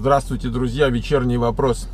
Здравствуйте, друзья, вечерний вопрос.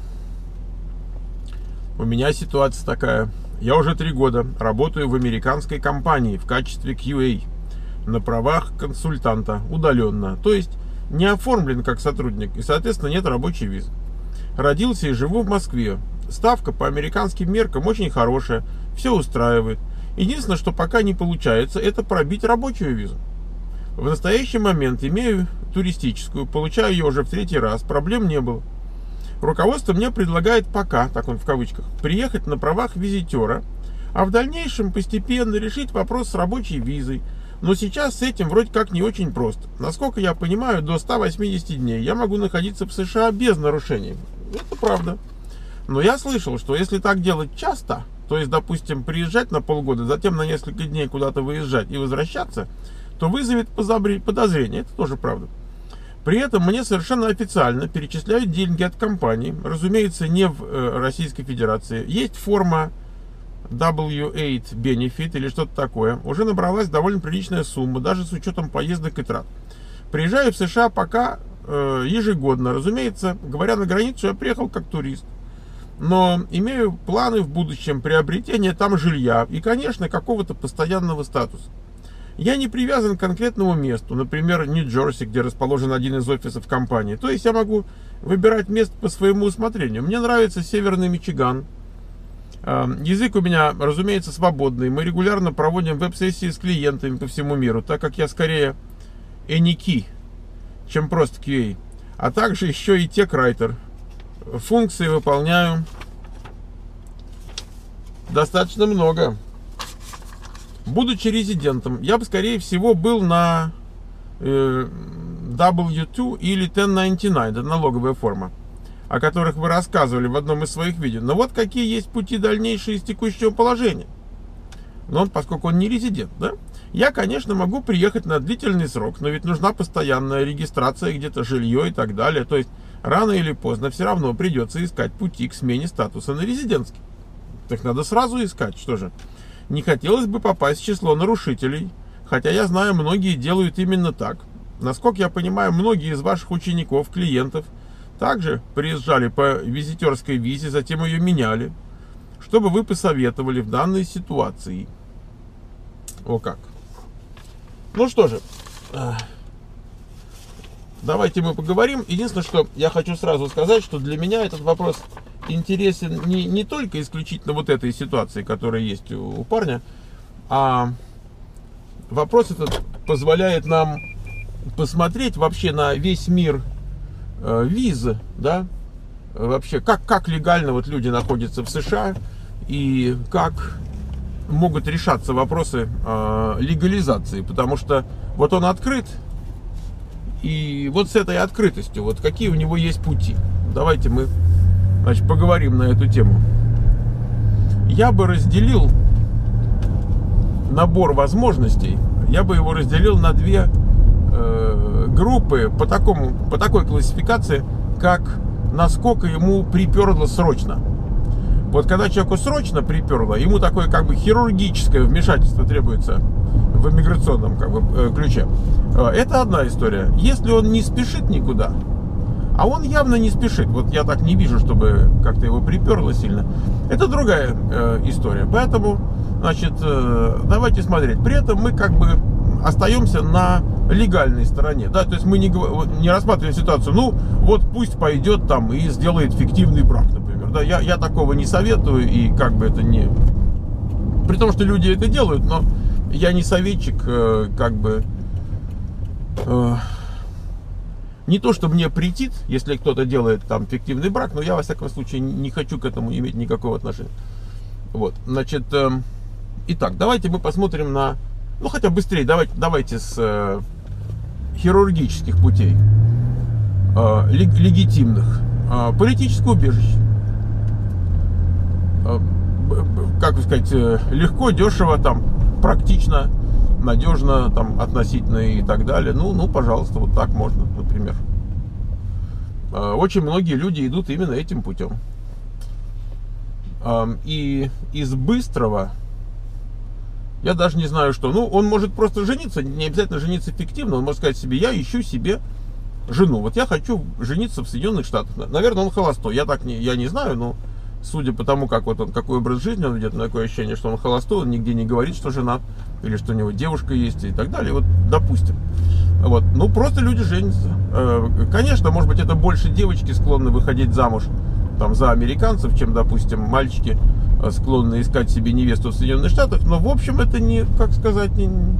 У меня ситуация такая. Я уже 3 года работаю в американской компании в качестве QA на правах консультанта удаленно, то есть не оформлен как сотрудник и, соответственно, нет рабочей визы. Родился и живу в Москве. Ставка по американским меркам очень хорошая, все устраивает. Единственное, что пока не получается, это пробить рабочую визу. В настоящий момент имею туристическую, получаю ее уже в 3-й раз, проблем не было. Руководство мне предлагает пока, так он в кавычках, приехать на правах визитера, а в дальнейшем постепенно решить вопрос с рабочей визой. Но сейчас с этим вроде как не очень просто. Насколько я понимаю, до 180 дней я могу находиться в США без нарушений. Это правда. Но я слышал, что если так делать часто, то есть, допустим, приезжать на полгода, затем на несколько дней куда-то выезжать и возвращаться, то вызовет подозрение. Это тоже правда. При этом мне совершенно официально перечисляют деньги от компании, разумеется, не в Российской Федерации. Есть форма W8 Benefit или что-то такое. Уже набралась довольно приличная сумма, даже с учетом поездок и трат. Приезжаю в США пока ежегодно. Разумеется, говоря на границу, я приехал как турист. Но имею планы в будущем приобретения там жилья и, конечно, какого-то постоянного статуса. Я не привязан к конкретному месту, например, Нью-Джерси, где расположен один из офисов компании. То есть я могу выбирать место по своему усмотрению. Мне нравится Северный Мичиган. Язык у меня, разумеется, свободный. Мы регулярно проводим веб-сессии с клиентами по всему миру, так как я скорее NQ, чем просто QA. А также еще и текрайтер. Функции выполняю достаточно много. Будучи резидентом, я бы, скорее всего, был на W2 или 1099, это налоговая форма, о которых вы рассказывали в одном из своих видео. Но вот какие есть пути дальнейшие из текущего положения. Но поскольку он не резидент, да? Я, конечно, могу приехать на длительный срок, но ведь нужна постоянная регистрация, где-то жилье и так далее. То есть, рано или поздно все равно придется искать пути к смене статуса на резидентский. Так надо сразу искать, что же. Не хотелось бы попасть в число нарушителей, хотя я знаю, многие делают именно так. Насколько я понимаю, многие из ваших учеников, клиентов, также приезжали по визитерской визе, затем ее меняли. Что бы вы посоветовали в данной ситуации? О как. Ну что же, давайте мы поговорим. Единственное, что я хочу сразу сказать, что для меня этот вопрос интересен не только исключительно вот этой ситуации, которая есть у парня, а вопрос этот позволяет нам посмотреть вообще на весь мир визы, да, вообще как легально вот люди находятся в США и как могут решаться вопросы легализации, потому что вот он открыт, и вот с этой открытостью, вот какие у него есть пути. Давайте мы, значит, поговорим на эту тему. Я бы разделил набор возможностей, я бы его разделил на 2 группы по такой классификации, как насколько ему приперло срочно. Вот когда человеку срочно приперло, ему такое как бы хирургическое вмешательство требуется в иммиграционном как бы ключе. Это одна история. Если он не спешит никуда, а он явно не спешит, вот я так не вижу, чтобы как-то его приперло сильно, это другая история. Поэтому, значит, давайте смотреть. При этом мы как бы остаемся на легальной стороне, да, то есть мы не рассматриваем ситуацию, ну, вот пусть пойдет там и сделает фиктивный брак, например, да, я такого не советую, и как бы это не... При том, что люди это делают, но я не советчик, как бы... Не то, что мне претит, если кто-то делает там фиктивный брак, но я, во всяком случае, не хочу к этому иметь никакого отношения. Вот, значит, итак, давайте мы посмотрим на... Ну, хотя быстрее, давайте с хирургических путей, легитимных. Политическое убежище. Как сказать, легко, дешево, там, практично, надежно, там, относительно и так далее. Ну, пожалуйста, вот так можно, например. Очень многие люди идут именно этим путем. И из быстрого Я даже не знаю, что. Ну, он может просто жениться, не обязательно жениться фиктивно. Он может сказать себе: я ищу себе жену. Вот я хочу жениться в Соединенных Штатах. Наверное, он холостой. Я не знаю, но судя по тому, как вот он, какой образ жизни он ведет, такое ощущение, что он холостой, он нигде не говорит, что женат, или что у него девушка есть и так далее. Вот, допустим. Вот. Ну, просто люди женятся. Конечно, может быть, это больше девочки склонны выходить замуж там, за американцев, чем, допустим, мальчики склонны искать себе невесту в Соединенных Штатах. Но, в общем, это не, как сказать,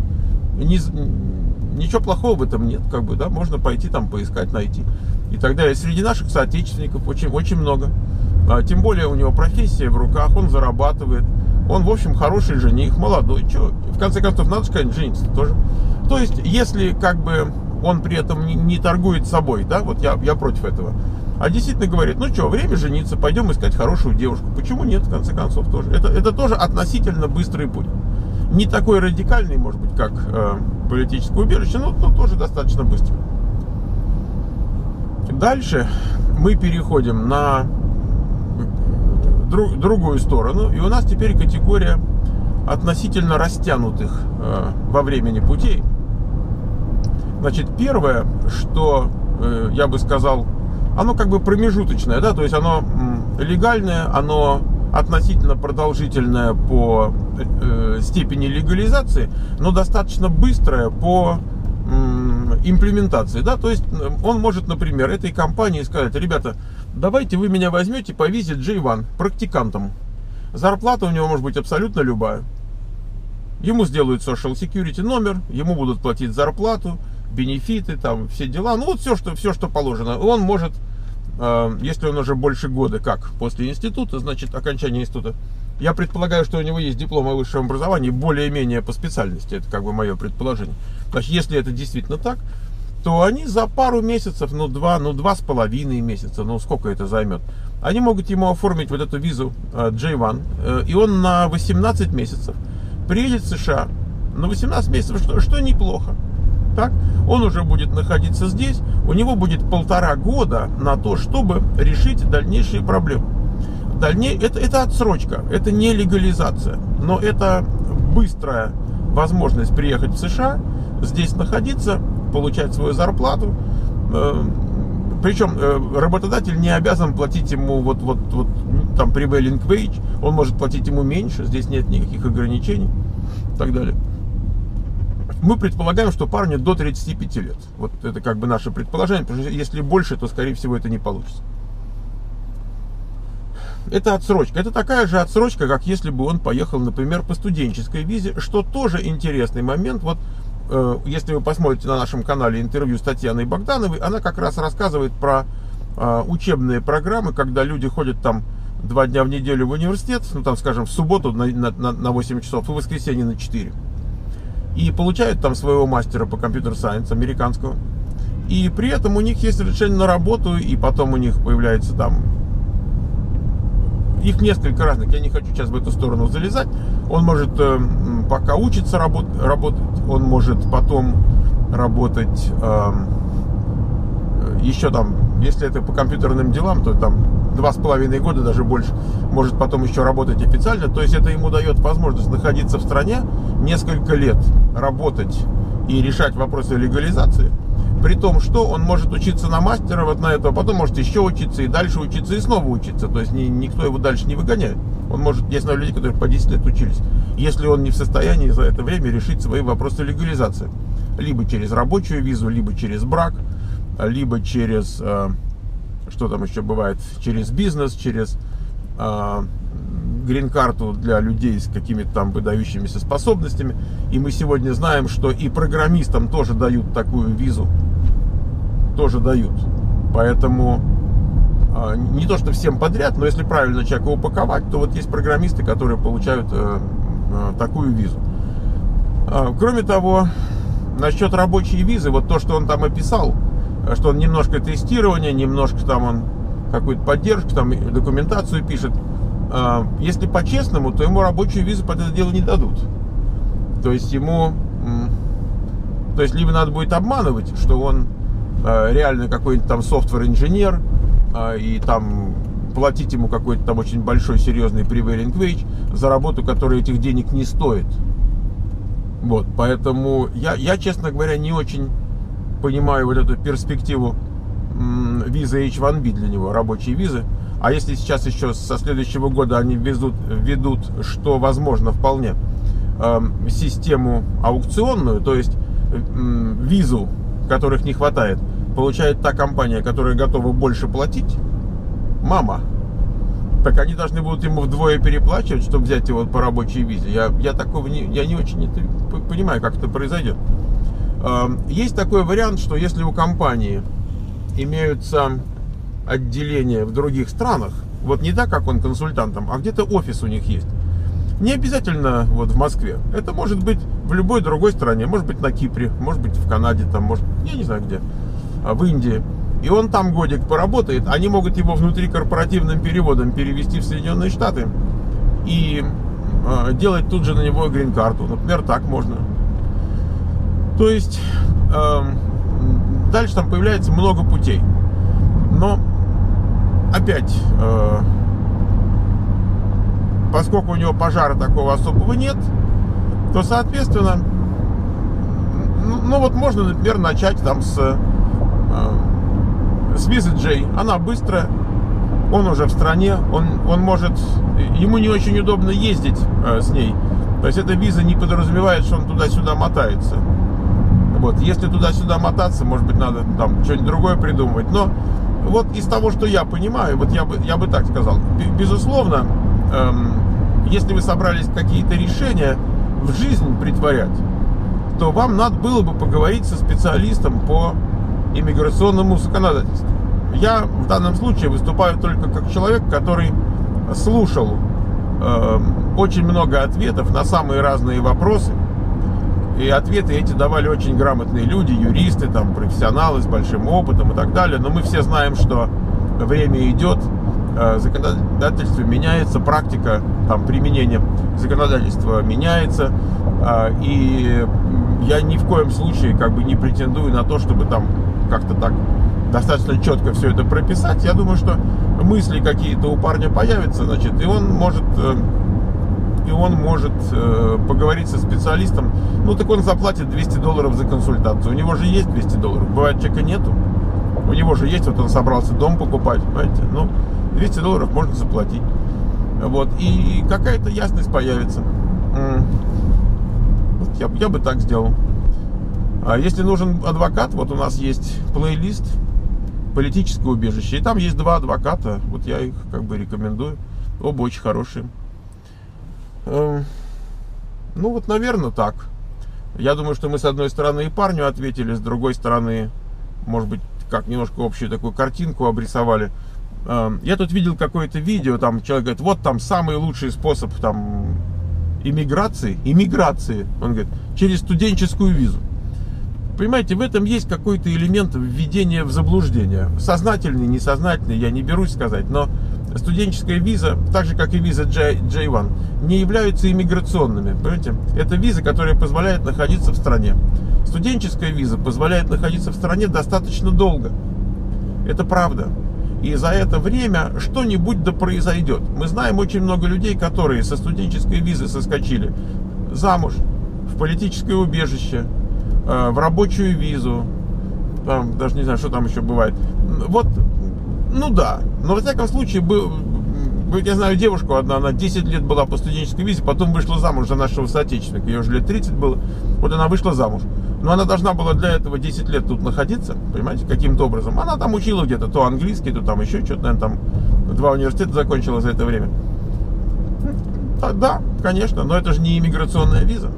ничего плохого в этом нет. Как бы, да, можно пойти там поискать, найти и так далее. Среди наших соотечественников очень много. Тем более у него профессия в руках, он зарабатывает. Он, в общем, хороший жених, молодой. Че, в конце концов, надо же, конечно, жениться тоже. То есть, если как бы он при этом не торгует собой, да, вот я против этого, а действительно говорит, ну что, время жениться, пойдем искать хорошую девушку. Почему нет, в конце концов, тоже. Это тоже относительно быстрый путь. Не такой радикальный, может быть, как политическое убежище, но тоже достаточно быстро. Дальше мы переходим на другую сторону, и у нас теперь категория относительно растянутых во времени путей. Значит, первое, что я бы сказал, оно как бы промежуточное, да, то есть оно легальное, оно относительно продолжительное по степени легализации, но достаточно быстрое по имплементации, да, то есть он может, например, этой компании сказать: ребята, давайте вы меня возьмете по визе J1 практикантом, зарплата у него может быть абсолютно любая, ему сделают social security номер, ему будут платить зарплату, бенефиты, там все дела, ну вот все, что положено. Он может, если он уже больше года как после института, значит окончание института, я предполагаю, что у него есть диплом о высшем образовании более-менее по специальности, это как бы мое предположение. Значит, если это действительно так, то они за пару месяцев, 2,5 месяца, сколько это займет, они могут ему оформить вот эту визу J1, и он на 18 месяцев приедет в США. На 18 месяцев, что неплохо. Так, он уже будет находиться здесь, у него будет 1,5 года на то, чтобы решить дальнейшие проблемы. Это отсрочка, это не легализация, но это быстрая возможность приехать в США, здесь находиться, получать свою зарплату. Причем работодатель не обязан платить ему там prevailing wage, он может платить ему меньше, здесь нет никаких ограничений и так далее. Мы предполагаем, что парню до 35 лет. Вот это как бы наше предположение, потому что если больше, то, скорее всего, это не получится. Это отсрочка. Это такая же отсрочка, как если бы он поехал, например, по студенческой визе, что тоже интересный момент. Вот если вы посмотрите на нашем канале интервью с Татьяной Богдановой, она как раз рассказывает про учебные программы, когда люди ходят там 2 дня в неделю в университет, там, скажем, в субботу на 8 часов и в воскресенье на 4. И получают там своего мастера по компьютер-сайенс американского. И при этом у них есть разрешение на работу, и потом у них появляется там... Их несколько разных, я не хочу сейчас в эту сторону залезать. Он может пока учиться работать, он может потом работать еще там, если это по компьютерным делам, то там 2,5 года, даже больше, может потом еще работать официально. То есть это ему дает возможность находиться в стране несколько лет, работать и решать вопросы легализации. При том, что он может учиться на мастера вот на это, а потом может еще учиться и дальше учиться и снова учиться. То есть никто его дальше не выгоняет. Он может, я знаю людей, которые по 10 лет учились, если он не в состоянии за это время решить свои вопросы легализации. Либо через рабочую визу, либо через брак, либо через, что там еще бывает, через бизнес, через грин-карту для людей с какими-то там выдающимися способностями. И мы сегодня знаем, что и программистам тоже дают такую визу. Тоже дают. Поэтому не то, что всем подряд, но если правильно человека упаковать, то вот есть программисты, которые получают такую визу. Кроме того, насчет рабочей визы, вот то, что он там описал, что он немножко тестирование, немножко там он какую-то поддержку, там документацию пишет. Если по-честному, то ему рабочую визу под это дело не дадут. То есть ему... То есть либо надо будет обманывать, что он реально какой-нибудь там софтвер-инженер, и там платить ему какой-то там очень большой, серьезный prevailing wage за работу, которая этих денег не стоит. Вот, поэтому я, честно говоря, не очень понимаю вот эту перспективу визы H1B для него, рабочие визы. А если сейчас еще со следующего года они введут, что возможно вполне, систему аукционную, то есть визу, которых не хватает, получает та компания, которая готова больше платить, мама, так они должны будут ему вдвое переплачивать, чтобы взять его по рабочей визе. Я такого не очень понимаю, как это произойдет. Есть такой вариант, что если у компании имеются отделения в других странах, вот не так, как он консультантом, а где-то офис у них есть. Не обязательно вот в Москве. Это может быть в любой другой стране. Может быть на Кипре, может быть в Канаде, там, может, я не знаю где, в Индии. И он там годик поработает. Они могут его внутрикорпоративным переводом перевести в Соединенные Штаты и делать тут же на него грин-карту. Например, так можно. То есть дальше там появляется много путей. Но опять, поскольку у него пожара такого особого нет, то, соответственно, ну вот можно, например, начать там с визы J. Она быстрая, он уже в стране, он может, ему не очень удобно ездить с ней. То есть эта виза не подразумевает, что он туда-сюда мотается. Вот, если туда-сюда мотаться, может быть, надо там что-нибудь другое придумывать. Но вот из того, что я понимаю, вот я бы так сказал, безусловно, если вы собрались какие-то решения в жизнь притворять, то вам надо было бы поговорить со специалистом по иммиграционному законодательству. Я в данном случае выступаю только как человек, который слушал очень много ответов на самые разные вопросы. И ответы эти давали очень грамотные люди, юристы, там, профессионалы с большим опытом и так далее. Но мы все знаем, что время идет, законодательство меняется, практика там, применения законодательства меняется. И я ни в коем случае как бы не претендую на то, чтобы там как-то так достаточно четко все это прописать. Я думаю, что мысли какие-то у парня появятся, значит, и он может поговорить со специалистом. Ну, так он заплатит $200 за консультацию. У него же есть $200. Бывает, человека нету. У него же есть, вот он собрался дом покупать, понимаете? Ну, $200 можно заплатить. Вот. И какая-то ясность появится. Я бы так сделал. А если нужен адвокат, вот у нас есть плейлист «Политическое убежище». И там есть 2 адвоката. Вот я их как бы рекомендую. Оба очень хорошие. Ну вот, наверное, так. Я думаю, что мы с одной стороны и парню ответили, с другой стороны, может быть, как немножко общую такую картинку обрисовали. Я тут видел какое-то видео, там человек говорит, вот там самый лучший способ там иммиграции, он говорит, через студенческую визу. Понимаете, в этом есть какой-то элемент введения в заблуждение. Сознательный, несознательный, я не берусь сказать, но студенческая виза, так же как и виза J1, не являются иммиграционными. Понимаете? Это виза, которая позволяет находиться в стране. Студенческая виза позволяет находиться в стране достаточно долго. Это правда. И за это время что-нибудь да произойдет. Мы знаем очень много людей, которые со студенческой визы соскочили замуж, в политическое убежище, в рабочую визу, там, даже не знаю, что там еще бывает. Вот, ну да, но во всяком случае, я знаю девушку одна, она 10 лет была по студенческой визе, потом вышла замуж за нашего соотечественника, ей уже лет 30 было, вот она вышла замуж. Но она должна была для этого 10 лет тут находиться, понимаете, каким-то образом. Она там учила где-то то английский, то там еще что-то, наверное, там 2 университета закончила за это время. Да, конечно, но это же не иммиграционная виза.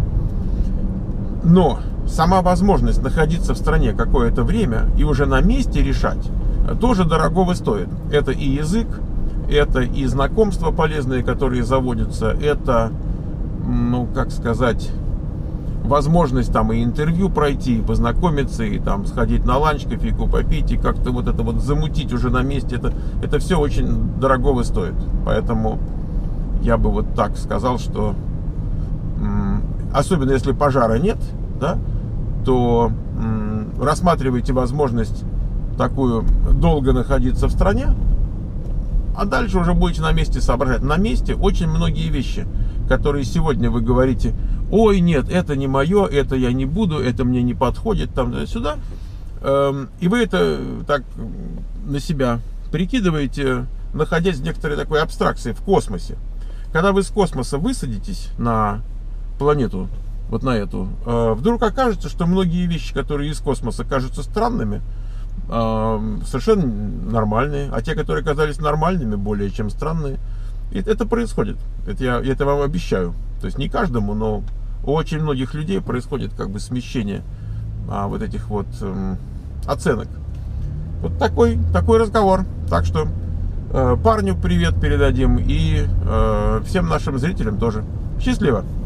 Но сама возможность находиться в стране какое-то время и уже на месте решать тоже дорогого стоит. Это и язык, это и знакомства полезные, которые заводятся, это, ну, как сказать, возможность там и интервью пройти, и познакомиться, и там сходить на ланч, кофейку попить, и как-то вот это вот замутить уже на месте, это все очень дорогого стоит. Поэтому я бы вот так сказал, что особенно если пожара нет, да, то рассматривайте возможность такую долго находиться в стране, а дальше уже будете на месте соображать. На месте очень многие вещи которые сегодня вы говорите: ой, нет, это не мое, это я не буду, это мне не подходит, там сюда. И вы это так на себя прикидываете, находясь в некоторой такой абстракции в космосе. Когда вы с космоса высадитесь на планету, вот на эту, вдруг окажется, что многие вещи, которые из космоса кажутся странными, совершенно нормальные, а те, которые казались нормальными, более чем странные. И это происходит. Это вам обещаю. То есть не каждому, но у очень многих людей происходит как бы смещение вот этих вот оценок. Вот такой разговор. Так что парню привет передадим и всем нашим зрителям тоже. Счастливо!